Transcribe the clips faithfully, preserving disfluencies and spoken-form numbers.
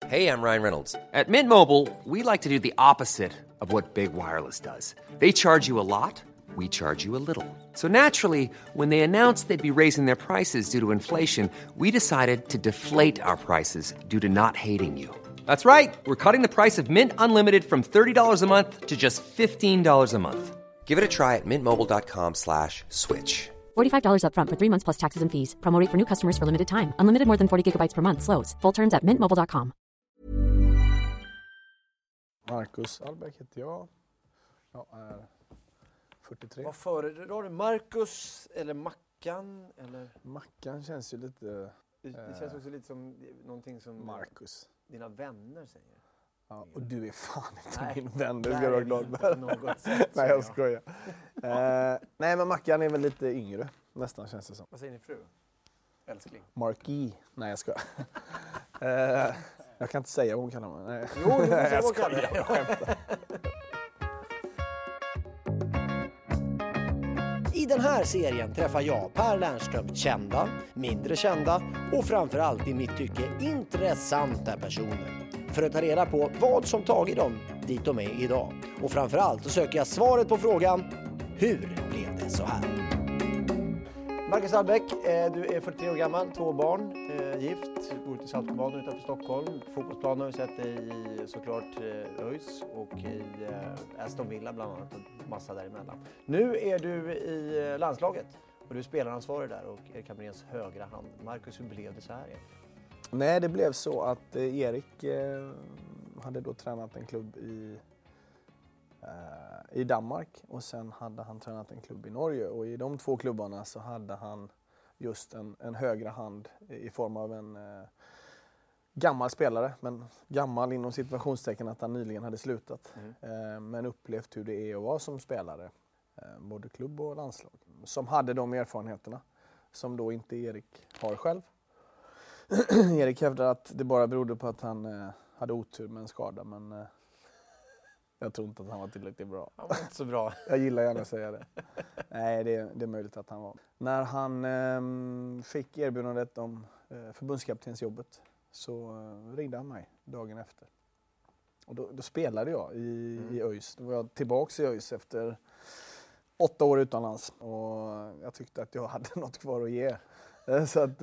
Hey, I'm Ryan Reynolds. At Mint Mobile, we like to do the opposite of what Big Wireless does. They charge you a lot, we charge you a little. So naturally, when they announced they'd be raising their prices due to inflation, we decided to deflate our prices due to not hating you. That's right. We're cutting the price of Mint Unlimited from thirty dollars a month to just fifteen dollars a month. Give it a try at mintmobile.com slash switch. forty-five dollars up front for three months plus taxes and fees. Promo rate for new customers for limited time. Unlimited more than forty gigabytes per month. Slows full terms at mint mobile dot com. Marcus Albeck heter jag. Jag är fyrtiotre. Vad föredrar du? Marcus eller Mackan? Eller? Mackan känns ju lite... Det, det känns också lite som någonting som Marcus. Dina vänner säger. Ja, och du är fan inte Nej, min vän, det ska nej, du vara glad för. något sätt, nej, jag skojar. eh, nej, men Mackan är väl lite yngre, nästan känns det som. Vad säger ni fru? Älskling. Marky. Nej, jag skojar. eh, jag kan inte säga vad hon kallar mig. Nej. Jo, jo, nej, jag skojar. skojar. Jag skämtar. I den här serien träffar jag Per Lernström kända, mindre kända och framförallt i mitt tycke intressanta personer. För att ta reda på vad som tagit dem dit de är idag. Och framförallt så söker jag svaret på frågan: hur blev det så här? Marcus Albeck, du är fyrtiotre år gammal, två barn, gift, bor ute i Saltsjöbaden utanför Stockholm. Fotbollsplanen har vi sett dig i såklart ÖIS och i Aston Villa bland annat och massa däremellan. Nu är du i landslaget och du är spelaransvarig där och Erik Hamréns högra hand. Marcus, hur blev det så här egentligen? Nej, det blev så att eh, Erik eh, hade då tränat en klubb i, eh, i Danmark och sen hade han tränat en klubb i Norge. Och i de två klubbarna så hade han just en, en högra hand i form av en eh, gammal spelare. Men gammal inom situationstecken att han nyligen hade slutat. Mm. Eh, men upplevt hur det är att vara som spelare, eh, både klubb och landslag. Som hade de erfarenheterna som då inte Erik har själv. Erik hävdade att det bara berodde på att han eh, hade otur med en skada, men eh, jag tror inte att han var tillräckligt bra. Han var inte så bra. Jag gillar gärna att säga det. Nej, det, det är möjligt att han var. När han eh, fick erbjudandet om eh, förbundskaptensjobbet så eh, ringde han mig dagen efter. Och då, då spelade jag i, mm. i ÖIS. Då var jag tillbaka i ÖIS efter åtta år utomlands. Och jag tyckte att jag hade något kvar att ge. Så att...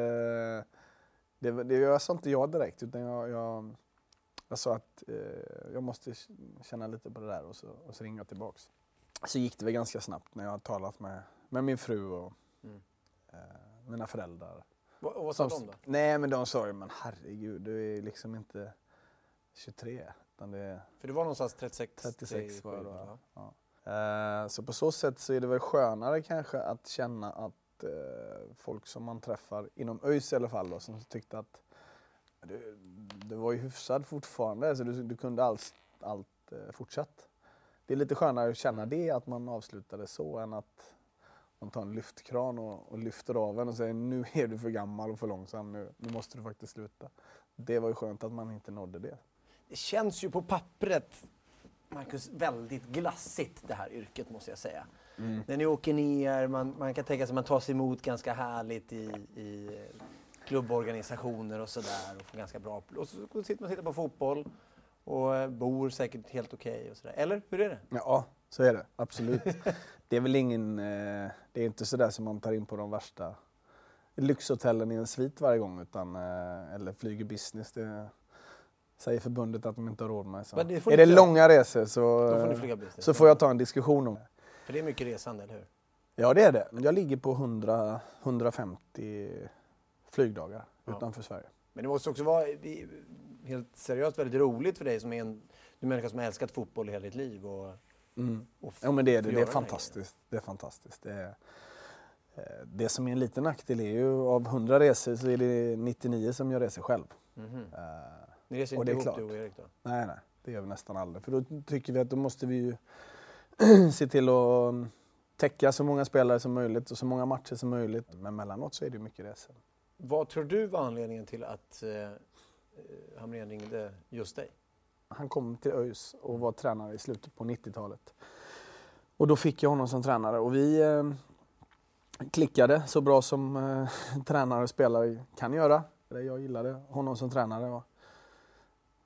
Eh, Det, det jag sa inte jag direkt, utan jag, jag, jag sa att eh, jag måste känna lite på det där och så, och så ringa tillbaks. Så gick det väl ganska snabbt när jag har talat med, med min fru och mm. eh, mina föräldrar. Va, och vad sa de då? Nej, men de sa ju, men herregud, du är liksom inte tjugotre. Utan det är För det var någonstans trettiosex, trettiosex var det då. Ja. Ja. Eh, så på så sätt så är det väl skönare kanske att känna att folk som man träffar inom ÖIS i alla fall då, som tyckte att det, det var ju hyfsad fortfarande, så du, du kunde allt, allt eh, fortsatt. Det är lite skönare att känna det, att man avslutade så, än att man tar en lyftkran och, och lyfter av en och säger nu är du för gammal och för långsam, nu, nu måste du faktiskt sluta. Det var ju skönt att man inte nådde det. Det känns ju på pappret, Marcus, väldigt glassigt det här yrket, måste jag säga. Mm. När ni åker ner, man, man kan tänka sig att man tar sig emot ganska härligt i, i klubborganisationer och sådär. Och får ganska bra. Och så sitter man och tittar på fotboll och bor säkert helt okej okay och sådär. Eller hur är det? Ja, så är det. Absolut. Det är väl ingen... Eh, det är inte sådär som man tar in på de värsta lyxhotellen i en svit varje gång. Utan, eh, eller flyger business. Det säger förbundet att de inte har råd med. Så. Det är det långa resor så, får så får jag ta en diskussion om det. För det är mycket resande, eller hur? Ja, det är det. Jag ligger på hundra till hundrafemtio flygdagar ja. utanför Sverige. Men det måste också vara helt seriöst väldigt roligt för dig som är en, en människa som har älskat fotboll i hela ditt liv. Och, mm. och ja, men det är det. Det är fantastiskt. Det är fantastiskt. Det, är, det som är en liten nackdel är ju av hundra resor så är det nittionio som jag reser själv. Mm-hmm. Uh, Ni reser inte ihop du och Erik då? Nej, nej. Det gör vi nästan aldrig. För då tycker vi att då måste vi ju se till att täcka så många spelare som möjligt och så många matcher som möjligt. Men mellanåt så är det mycket resor. Vad tror du var anledningen till att eh, Hamrén ringde just dig? Han kom till ÖIS och var tränare i slutet på nittiotalet. Och då fick jag honom som tränare. Och vi eh, klickade så bra som eh, tränare och spelare kan göra. Jag gillade honom som tränare. Och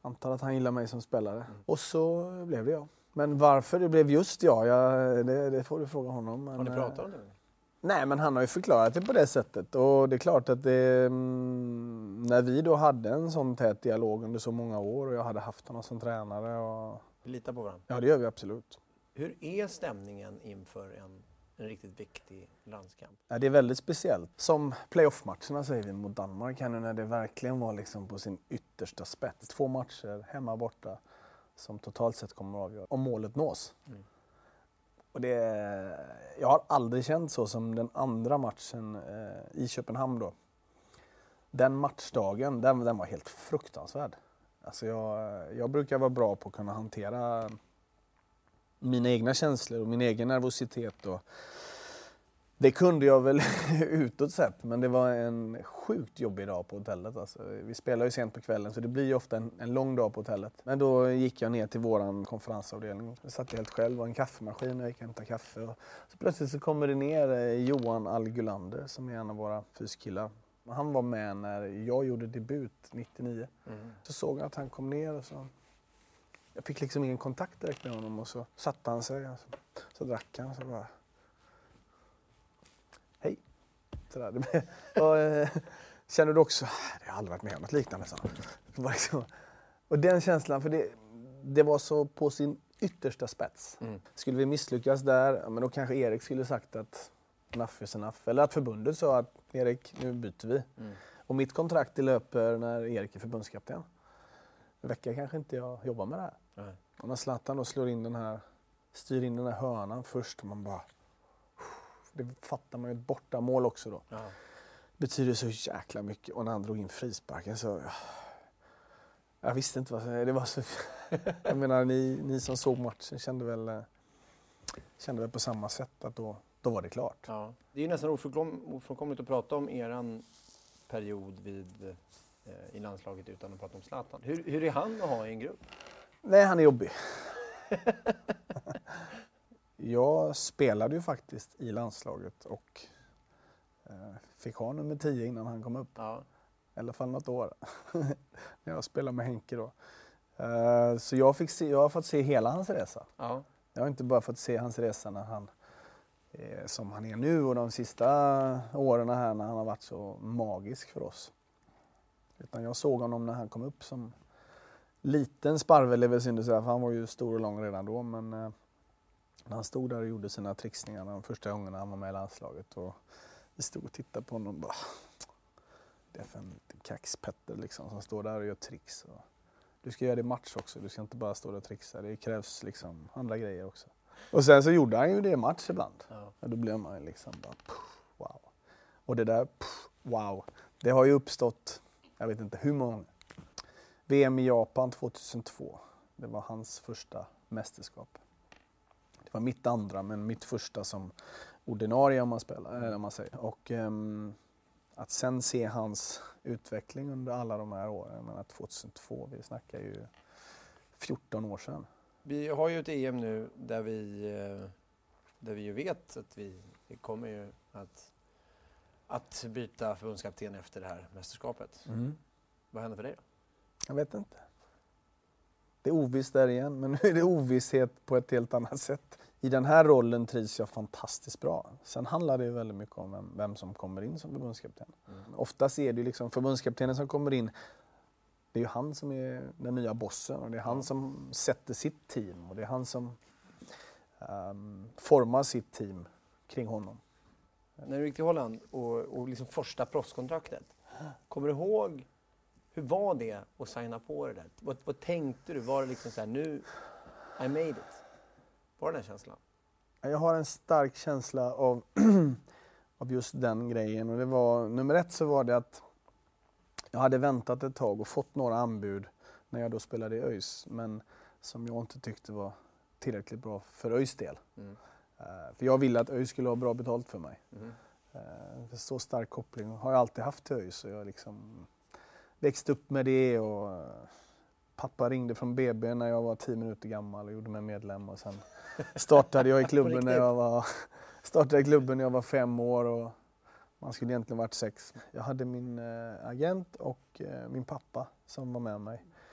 antar att han gillar mig som spelare. Mm. Och så blev det jag. Men varför det blev just jag, jag det, det får du fråga honom. Men, har ni pratat om det? Nej, men han har ju förklarat det på det sättet. Och det är klart att det, mm, när vi då hade en sån tät dialog under så många år och jag hade haft honom som tränare. Och... Vi litar på varandra? Ja, det gör vi absolut. Hur är stämningen inför en, en riktigt viktig landskamp? Ja, det är väldigt speciellt. Som playoff-matcherna säger vi mot Danmark här nu när det verkligen var liksom på sin yttersta spets. Två matcher hemma borta som totalt sett kommer att avgöra om målet nås. Mm. Och det, jag har aldrig känt så som den andra matchen eh, i Köpenhamn då. Den matchdagen, den, den var helt fruktansvärd. Alltså jag, jag brukar vara bra på att kunna hantera mina egna känslor och min egen nervositet. Och det kunde jag väl utåt sett, men det var en sjukt jobbig dag på hotellet. Alltså, vi spelar ju sent på kvällen så det blir ju ofta en, en lång dag på hotellet. Men då gick jag ner till våran konferensavdelning. Jag satt helt själv och en kaffemaskin och jag gick och hämtade kaffe. Och så plötsligt så kommer det ner Johan Algulander som är en av våra fyskillar. Han var med när jag gjorde debut nittionio. Mm. Så såg jag att han kom ner och så... Jag fick liksom ingen kontakt direkt med honom och så satte han sig och så, så drack han och så bara... Hej! Sådär. Och, eh, känner du också... Jag har aldrig varit med om något liknande. Så. Liksom, och den känslan, för det, det var så på sin yttersta spets. Mm. Skulle vi misslyckas där, men då kanske Erik skulle sagt att enough is enough. Eller att förbundet sa att Erik, nu byter vi. Mm. Och mitt kontrakt löper när Erik är förbundskapten. En vecka kanske inte jag jobbar med det här. Nej. Och när Zlatan då slår in den här, styr in den här hörnan först och man bara... Det fattar man ju ett borta mål också då. Ja. Betyder så jäkla mycket. Och när han drog in frisparken så... Jag visste inte vad det var. Så, jag menar, ni, ni som såg matchen kände väl, kände väl på samma sätt att då, då var det klart. Ja. Det är ju nästan ofrånkomligt att prata om eran period vid... i landslaget utan att prata om Zlatan. Hur, hur är han att ha i en grupp? Nej, han är jobbig. Jag spelade ju faktiskt i landslaget och eh, fick ha nummer tio innan han kom upp. Ja. I alla fall något år. När jag spelade med Henke då. Eh, så jag, fick se, jag har fått se hela hans resa. Ja. Jag har inte bara fått se hans resa när han eh, som han är nu och de sista åren här när han har varit så magisk för oss. Utan jag såg honom när han kom upp som liten sparvel, är väl synd att säga, för han var ju stor och lång redan då. Men eh, när han stod där och gjorde sina trixningar de första gångerna han var med i landslaget. Och vi stod och tittade på honom och bara... Det är för en kaxpetter liksom som står där och gör tricks. Och du ska göra det i match också, du ska inte bara stå där och trixa. Det krävs liksom andra grejer också. Och sen så gjorde han ju det i match ibland. Ja. Och då blev man liksom bara... Puff, wow. Och det där, puff, wow. Det har ju uppstått... Jag vet inte hur många. V M i Japan tjugohundratvå. Det var hans första mästerskap. Det var mitt andra, men mitt första som ordinarie om man spelar, eller om man säger. Och um, att sen se hans utveckling under alla de här åren, jag menar tjugohundratvå, vi snackar ju fjorton år sedan. Vi har ju ett E M nu där vi, där vi ju vet att vi, vi kommer ju att att byta förbundskapten efter det här mästerskapet. Mm. Vad händer för dig då? Jag vet inte. Det är ovisst där igen, men nu är det ovisshet på ett helt annat sätt. I den här rollen trivs jag fantastiskt bra. Sen handlar det ju väldigt mycket om vem, vem som kommer in som förbundskapten. Mm. Oftast är det ju liksom förbundskaptenen som kommer in. Det är ju han som är den nya bossen och det är han som sätter sitt team. Och det är han som um, formar sitt team kring honom. När du gick till Holland och, och liksom första proffskontraktet, kommer du ihåg hur var det att signa på det där? Vad, vad tänkte du? Var det liksom så här, nu, I made it? Var det den känslan? Jag har en stark känsla av, av just den grejen. Och det var, nummer ett så var det att jag hade väntat ett tag och fått några anbud när jag då spelade i ÖIS. Men som jag inte tyckte var tillräckligt bra för ÖIS del. Mm. Uh, för jag ville att ÖIS skulle ha bra betalt för mig. Mm. Uh, så stark koppling har jag alltid haft till ÖIS. Så jag liksom växte upp med det och uh, pappa ringde från B B när jag var tio minuter gammal och gjorde mig medlem. Och sen startade jag i klubben när jag var, startade i klubben när jag var fem år och man skulle egentligen varit sex. Jag hade min uh, agent och uh, min pappa som var med mig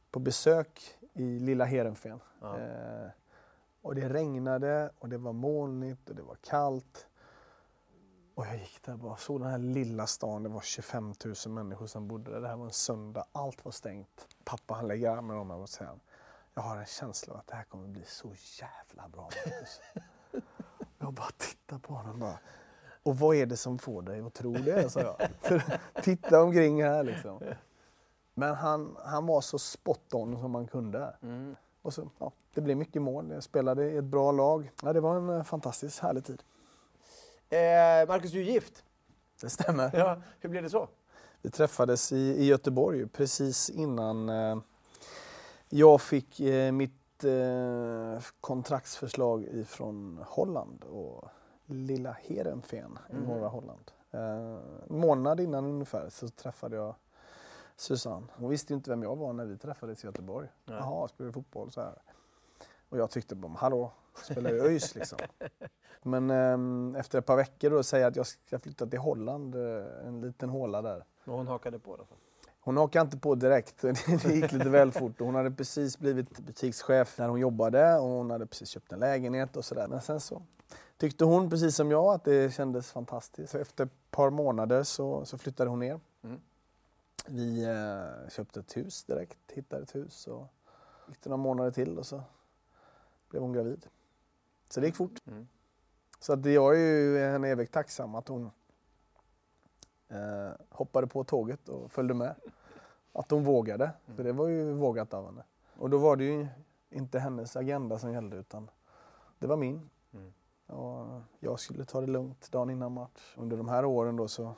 på besök i lilla Heerenveen. Ja. Eh, och det regnade och det var molnigt och det var kallt. Och jag gick där och bara såg den här lilla stan. Det var tjugofem tusen människor som bodde där. Det här var en söndag. Allt var stängt. Pappa han lägger armen om mig och säger: jag har en känsla av att det här kommer bli så jävla bra. Jag bara tittar på honom bara. Och vad är det som får dig att tro det, sa jag. Titta omkring här liksom. Men han, han var så spot on som man kunde. Mm. Och så, ja, det blev mycket mål. Jag spelade i ett bra lag. Ja, det var en fantastiskt härlig tid. Eh, Marcus, du är gift. Det stämmer. Ja, hur blev det så? Vi träffades i, i Göteborg precis innan eh, jag fick eh, mitt eh, kontraktsförslag ifrån Holland och lilla Heerenveen i norra mm. Holland. Eh, en månad innan ungefär så träffade jag Susanne. Hon visste ju inte vem jag var när vi träffades i Göteborg. Nej. Jaha, spelar du så här. Och jag tyckte bara, hallå, spelar ju ÖIS liksom. Men eh, efter ett par veckor då säger jag att jag ska flytta till Holland, eh, en liten håla där. Och hon hakade på det? Hon hakade inte på direkt, det gick lite väl fort. Hon hade precis blivit butikschef när hon jobbade och hon hade precis köpt en lägenhet och sådär. Men sen så tyckte hon, precis som jag, att det kändes fantastiskt. Så efter ett par månader så, så flyttade hon ner. Mm. Vi eh, köpte ett hus direkt, hittade ett hus och gick det några månader till och så blev hon gravid. Så det gick fort. Mm. Så att jag är ju henne evigt tacksam att hon eh, hoppade på tåget och följde med. Att hon vågade, mm. för det var ju vågat av henne. Och då var det ju inte hennes agenda som gällde utan det var min. Mm. Och jag skulle ta det lugnt dagen innan match. Under de här åren då så...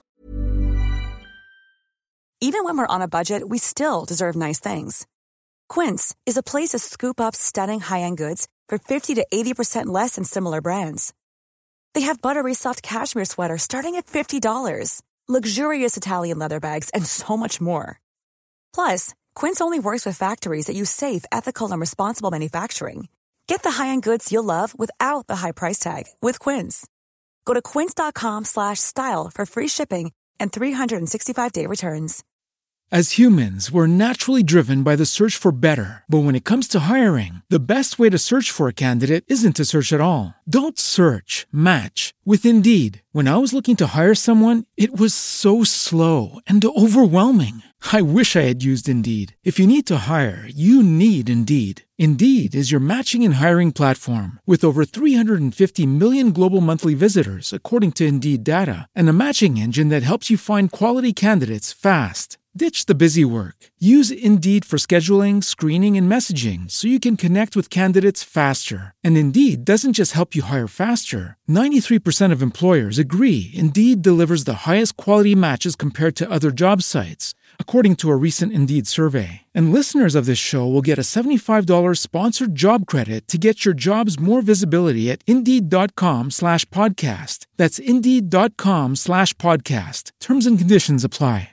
Even when we're on a budget, we still deserve nice things. Quince is a place to scoop up stunning high-end goods for fifty to eighty percent less than similar brands. They have buttery soft cashmere sweaters starting at fifty dollars, luxurious Italian leather bags, and so much more. Plus, Quince only works with factories that use safe, ethical, and responsible manufacturing. Get the high-end goods you'll love without the high price tag with Quince. Go to quince.com slash style for free shipping and three sixty-five day returns. As humans, we're naturally driven by the search for better. But when it comes to hiring, the best way to search for a candidate isn't to search at all. Don't search, match with Indeed. When I was looking to hire someone, it was so slow and overwhelming. I wish I had used Indeed. If you need to hire, you need Indeed. Indeed is your matching and hiring platform with over three hundred fifty million global monthly visitors, according to Indeed data, and a matching engine that helps you find quality candidates fast. Ditch the busy work. Use Indeed for scheduling, screening, and messaging so you can connect with candidates faster. And Indeed doesn't just help you hire faster. ninety-three percent of employers agree Indeed delivers the highest quality matches compared to other job sites, according to a recent Indeed survey. And listeners of this show will get a seventy-five dollars sponsored job credit to get your jobs more visibility at Indeed.com slash podcast. That's Indeed.com slash podcast. Terms and conditions apply.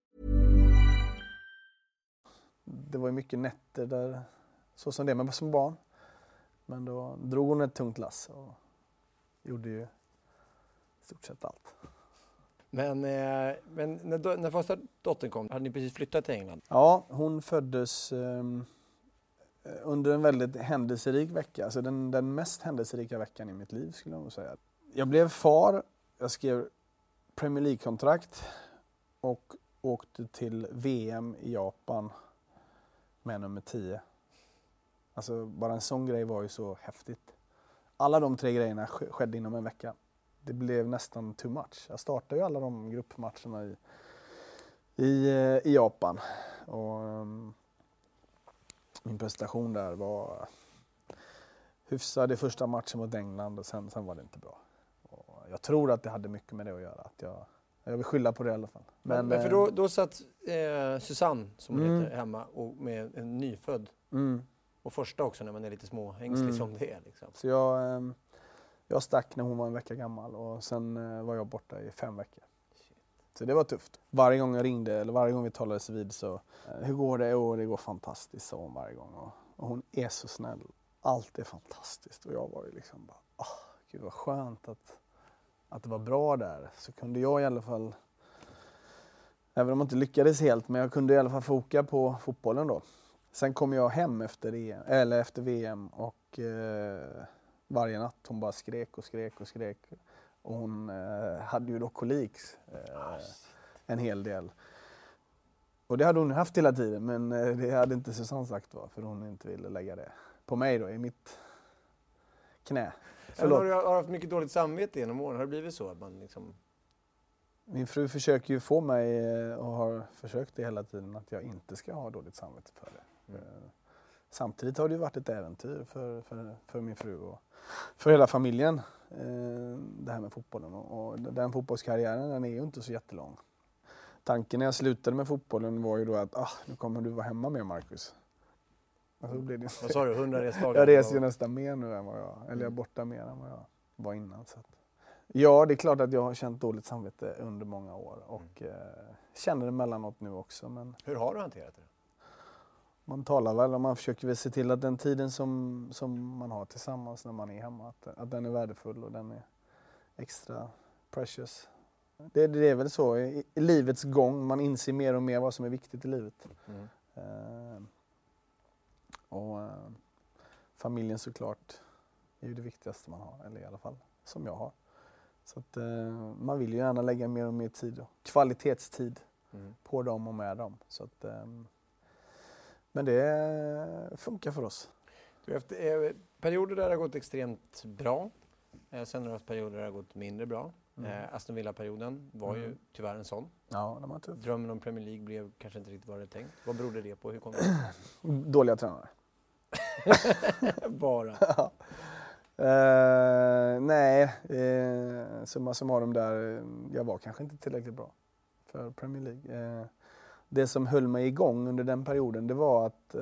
Det var ju mycket nätter där, så som det, men som barn. Men då drog hon ett tungt lass och gjorde ju stort sett allt. Men, eh, men när, när första dottern kom, hade ni precis flyttat till England? Ja, hon föddes eh, under en väldigt händelserik vecka. Alltså den, den mest händelserika veckan i mitt liv skulle jag nog säga. Jag blev far, jag skrev Premier League-kontrakt och åkte till V M i Japan med nummer tio. Alltså bara en sån grej var ju så häftigt. Alla de tre grejerna skedde inom en vecka. Det blev nästan too much. Jag startade ju alla de gruppmatcherna i, i, i Japan. Och um, min prestation där var hyfsad i första matchen mot England och sen, sen var det inte bra. Och jag tror att det hade mycket med det att göra. Att jag, jag vill skylla på det i alla fall. Men, men för då, då satt eh, Susanne, som hon mm. heter, hemma och med en nyfödd. Mm. Och första också när man är lite små ängslig mm. som det är. Liksom. Så jag, eh, jag stack när hon var en vecka gammal och sen eh, var jag borta i fem veckor. Shit. Så det var tufft. Varje gång jag ringde eller varje gång vi talades vid så, eh, hur går det? Och det går fantastiskt, sa hon varje gång. Och, och hon är så snäll. Allt är fantastiskt. Och jag var ju liksom bara, åh, gud vad skönt att, att det var bra där. Så kunde jag i alla fall, även om jag inte lyckades helt, men jag kunde i alla fall foka på fotbollen då. Sen kom jag hem efter, E M, eller efter V M och eh, varje natt hon bara skrek och skrek och skrek. Och hon eh, hade ju då kolik eh, en hel del. Och det hade hon haft hela tiden, men eh, det hade inte Susanne sagt va, för hon inte ville lägga det på mig då, i mitt knä. Har du har haft mycket dåligt samvete genom åren? Har det blivit så att man liksom... Min fru försöker ju få mig, och har försökt det hela tiden, att jag inte ska ha dåligt samvete för det. Mm. Samtidigt har det ju varit ett äventyr för, för, för min fru och för hela familjen, det här med fotbollen. Och den fotbollskarriären, den är ju inte så jättelång. Tanken när jag slutade med fotbollen var ju då att ah, nu kommer du vara hemma med Marcus. Alltså, blir det... Vad sa du? hundra resdagar? Jag reser ju nästan mer nu än vad jag, eller jag är borta mer än vad jag var innan. Så att... Ja, det är klart att jag har känt dåligt samvete under många år och mm. eh, känner det mellanåt nu också. Men hur har du hanterat det? Man talar väl och man försöker väl se till att den tiden som, som man har tillsammans när man är hemma, att, att den är värdefull och den är extra precious. Det, det är väl så i, i livets gång, man inser mer och mer vad som är viktigt i livet. Mm. Eh, och eh, familjen såklart är ju det viktigaste man har, eller i alla fall som jag har. Så att eh, man vill ju gärna lägga mer och mer tid och kvalitetstid mm. på dem och med dem. Så att, eh, men det funkar för oss. Du har haft eh, perioder där det har gått extremt bra. Eh, sen har du haft perioder där det har gått mindre bra. Mm. Eh, Aston Villa-perioden var mm. ju tyvärr en sån. Ja, det var tuff. Drömmen om Premier League blev kanske inte riktigt vad det tänkt. Vad berodde det på? Hur kom det? Dåliga tränare. Bara. Ja. Uh, nej, uh, summa summarum där, jag var kanske inte tillräckligt bra för Premier League. Uh, det som höll mig igång under den perioden, det var att uh,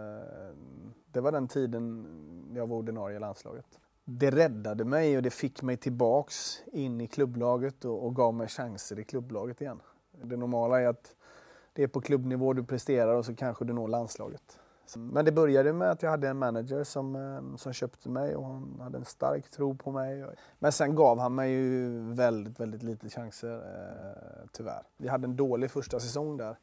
det var den tiden jag var ordinarie i landslaget. Det räddade mig och det fick mig tillbaks in i klubblaget och, och gav mig chanser i klubblaget igen. Det normala är att det är på klubbnivå du presterar och så kanske du når landslaget. Men det började med att jag hade en manager som, som köpte mig och han hade en stark tro på mig. Men sen gav han mig ju väldigt, väldigt lite chanser, eh, tyvärr. Vi hade en dålig första säsong där,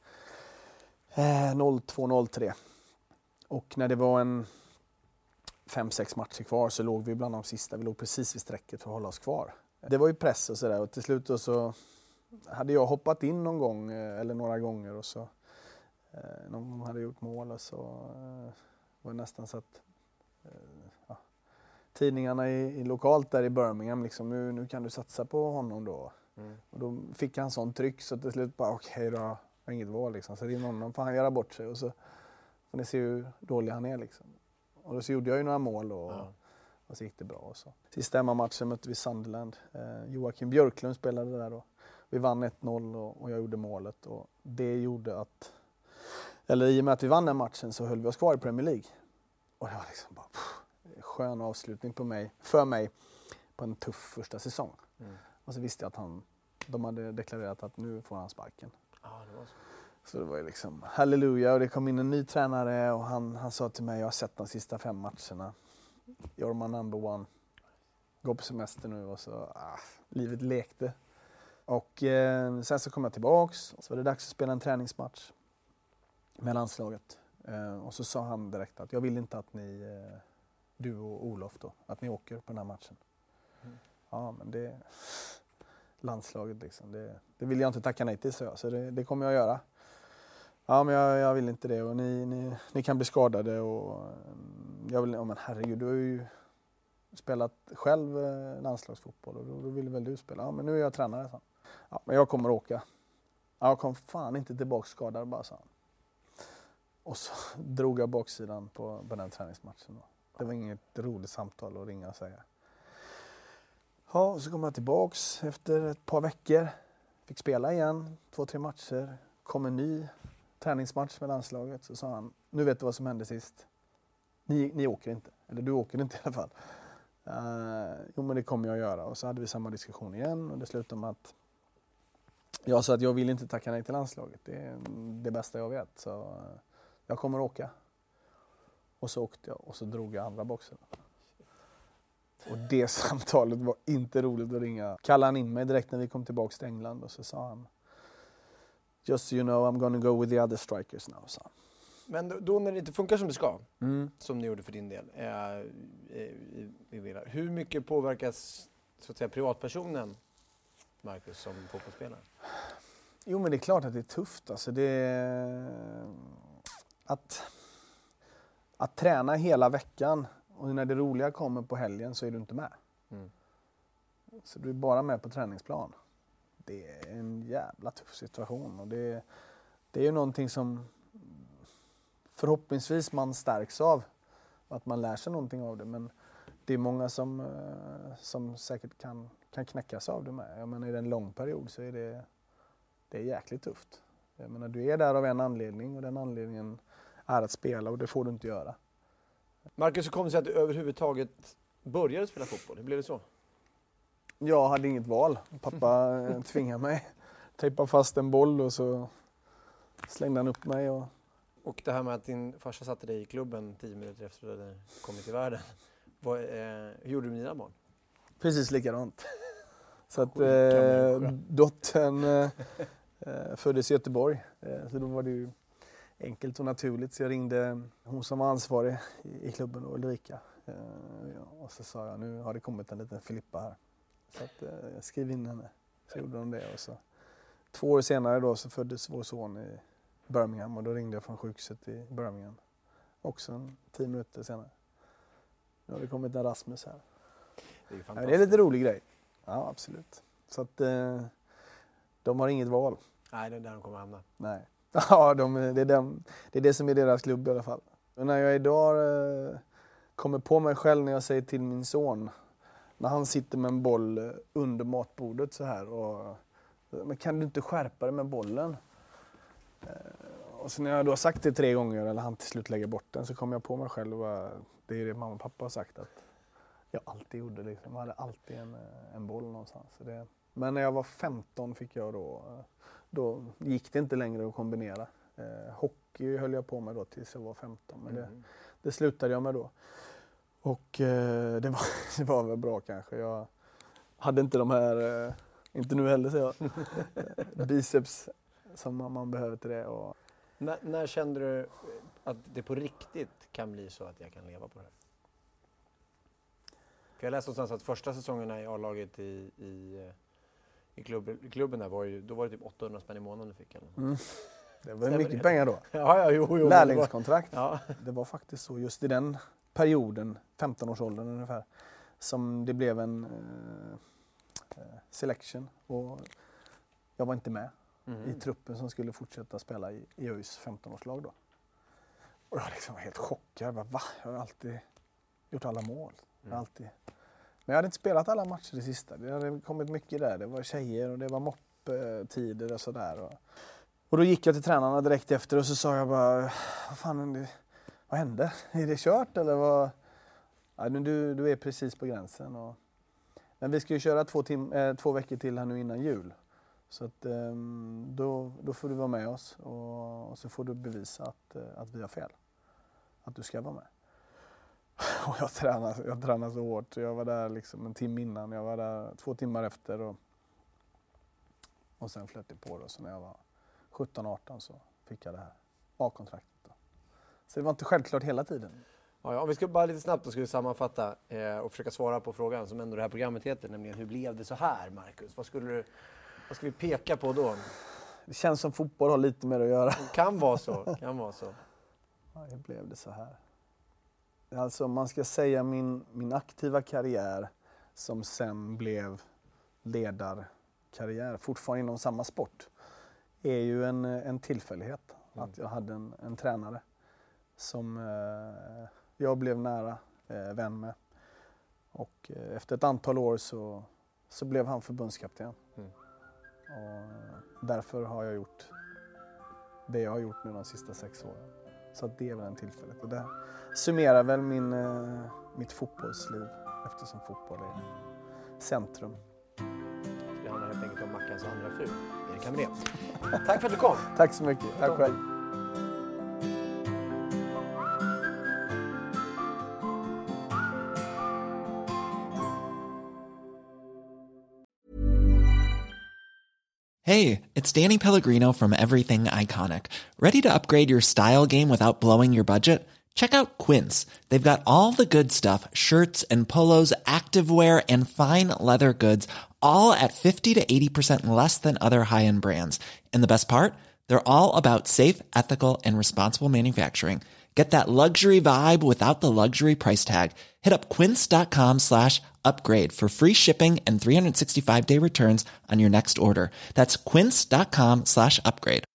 eh, noll två noll tre. Och när det var en fem sex matcher kvar så låg vi bland de sista. Vi låg precis vid strecket för att hålla oss kvar. Det var ju press och sådär och till slut då så hade jag hoppat in någon gång eller några gånger och så Eh, någon gång hade gjort mål och så eh, var det nästan så att eh, ja, tidningarna i, i lokalt där i Birmingham liksom, nu, nu kan du satsa på honom då. Mm. Och då fick han sån tryck så till slut bara okej okay, då har jag inget val liksom. Så det är någon, får han göra bort sig och så får ni se hur dålig han är liksom. Och då så gjorde jag ju några mål och, ja. och så gick det bra och så. Sista hemmamatchen mötte vi Sunderland. Eh, Joakim Björklund spelade där då. Vi vann ett noll och, och jag gjorde målet och det gjorde att Eller i och med att vi vann den matchen så höll vi oss kvar i Premier League. Och det var liksom bara pff, skön avslutning på mig, för mig på en tuff första säsong. Mm. Och så visste jag att han, de hade deklarerat att nu får han sparken. Ah, det var så. Så det var ju liksom halleluja och det kom in en ny tränare och han, han sa till mig, jag har sett de sista fem matcherna. You're my number one. Gå på semester nu och så, ah, livet lekte. Och eh, sen så kom jag tillbaks och så var det dags att spela en träningsmatch med landslaget. Eh, och så sa han direkt att jag vill inte att ni, eh, du och Olof då, att ni åker på den här matchen. Mm. Ja, men det landslaget liksom, det, det vill jag inte tacka nej till, så jag. Så det, det kommer jag göra. Ja, men jag, jag vill inte det och ni, ni, ni kan bli skadade och jag vill, ja men herregud, du har ju spelat själv eh, landslagsfotboll och då, då vill väl du spela. Ja, men nu är jag tränare, så. Ja, men jag kommer åka. Ja, jag kom fan inte tillbaka skadad bara, så. Och så drog jag baksidan på, på den träningsmatchen. Då. Det var inget roligt samtal att ringa och säga. Ja, och så kom jag tillbaks efter ett par veckor. Fick spela igen, två, tre matcher. Kom en ny träningsmatch med landslaget. Så sa han, nu vet du vad som hände sist. Ni, ni åker inte. Eller du åker inte i alla fall. Uh, jo, men det kommer jag att göra. Och så hade vi samma diskussion igen. Och det slutade med att jag sa att jag vill inte tacka nej till landslaget. Det är det bästa jag vet. Så uh, jag kommer att åka. Och så åkte jag och så drog jag andra boxen. Och det samtalet var inte roligt att ringa. Kallade han in mig direkt när vi kom tillbaka till England och så sa han, just so you know, I'm gonna go with the other strikers now, sa han. Men då, då när det inte funkar som det ska, Mm. som ni gjorde för din del, eh, i, i Villa, hur mycket påverkas så att säga privatpersonen, Marcus, som fotbollsspelare? Jo, men det är klart att det är tufft. Alltså det är... Att, att träna hela veckan och när det roliga kommer på helgen så är du inte med. Mm. Så du är bara med på träningsplan. Det är en jävla tuff situation. Och det, det är ju någonting som förhoppningsvis man stärks av. Att man lär sig någonting av det. Men det är många som, som säkert kan, kan knäckas av det med. Jag menar, i en lång period så är det, det är jäkligt tufft. Jag menar, du är där av en anledning och den anledningen är att spela och det får du inte göra. Marcus, hur kom det sig att du överhuvudtaget började spela fotboll? Hur blev det så? Jag hade inget val. Pappa tvingade mig. Tejpade fast en boll och så slängde han upp mig. Och... Och det här med att din farsa satte dig i klubben tio minuter efter att du hade kommit till världen. Vad, eh, hur gjorde du med dina barn? Precis likadant. Så att Sjuka eh, människor. dottern eh, föddes i Göteborg. Eh, så då var det ju enkelt och naturligt. Så jag ringde hon som var ansvarig i, i klubben, och Ulrika. Eh, ja, och så sa jag, nu har det kommit en liten Filippa här. Så att, eh, jag skrev in henne. Så gjorde de det. Och så, två år senare då så föddes vår son i Birmingham. Och då ringde jag från sjukhuset i Birmingham. Också en tio minuter senare. Nu har det kommit en Rasmus här. Det är ju Ja, fantastiskt. det är lite rolig grej. Ja, absolut. Så att eh, de har inget val. Nej, det är där de kommer hamna. Nej. Ja, de, det, är dem, det är det som är deras klubb i alla fall. Och när jag idag eh, kommer på mig själv när jag säger till min son, när han sitter med en boll eh, under matbordet så här och men kan du inte skärpa dig med bollen? Eh, och så när jag då har sagt det tre gånger eller han till slut lägger bort den så kommer jag på mig själv och bara, det är det mamma och pappa har sagt att jag alltid gjorde liksom. Jag hade alltid en, en boll någonstans. Så det, men när jag var femton fick jag då, då gick det inte längre att kombinera. Eh, hockey höll jag på med då tills jag var femton. Men Mm. det, det slutade jag med då. Och eh, det, var, det var väl bra kanske. Jag hade inte de här, eh, inte nu heller så jag, biceps som man, man behöver till det. Och, När, när kände du att det på riktigt kan bli så att jag kan leva på det här? För jag läste någonstans att första säsongerna i A-laget i, i, i, klubb, i klubben där var ju, då var det typ åttahundra spänn i månaden du fick. Eller? mm, det var Stämmer mycket det? pengar då. Ja, ja, jo, jo. men det var- Lärlingskontrakt. Ja. Det var faktiskt så just i den perioden, femton-årsåldern ungefär, som det blev en eh, selection. Och jag var inte med Mm. i truppen som skulle fortsätta spela i E U:s femton-årslag då. Och jag liksom var helt chockad. Jag bara, va? Jag har alltid gjort alla mål. Jag har alltid... Men jag hade inte spelat alla matcher det sista. Det hade kommit mycket där. Det var tjejer och det var mopptider och sådär. Och, och då gick jag till tränarna direkt efter och så sa jag bara, vad fan, det, vad hände? Är det kört eller vad? Ja, men du, du är precis på gränsen. Och, men vi ska ju köra två, tim, eh, två veckor till här nu innan jul. Så att, eh, då, då får du vara med oss och, och så får du bevisa att, eh, att vi har fel. Att du ska vara med. Och jag tränade, jag tränade så hårt. Jag var där liksom en timme innan. Jag var där två timmar efter. Och, och sen flöt det på. Då. Så när jag var sjutton arton så fick jag det här A-kontraktet. Då. Så det var inte självklart hela tiden. Ja, ja, om vi ska bara lite snabbt då ska vi sammanfatta eh, och försöka svara på frågan som ändå det här programmet heter, nämligen hur blev det så här, Marcus? Vad skulle du, vad ska vi peka på då? Det känns som fotboll har lite mer att göra. Kan vara så, kan vara så. Ja, hur blev det så här? Alltså om man ska säga min, min aktiva karriär som sen blev ledarkarriär, fortfarande inom samma sport, är ju en, en tillfällighet. Mm. Att jag hade en, en tränare som eh, jag blev nära eh, vän med. Och eh, efter ett antal år så, så blev han förbundskapten. Mm. Och därför har jag gjort det jag har gjort nu de sista sex åren. Så att det är väl en tillfällighet. Och det summerar väl min, eh, mitt fotbollsliv eftersom fotboll är centrum. Det handlar helt enkelt om Mackans andra fru, Erik Hamrén. Tack för att du kom. Tack så mycket. Tack själv. Hey, it's Danny Pellegrino from Everything Iconic. Ready to upgrade your style game without blowing your budget? Check out Quince. They've got all the good stuff, shirts and polos, activewear, and fine leather goods, all at fifty to eighty percent less than other high-end brands. And the best part? They're all about safe, ethical, and responsible manufacturing. Get that luxury vibe without the luxury price tag. Hit up quince.com slash upgrade for free shipping and three sixty-five day returns on your next order. That's quince.com slash upgrade.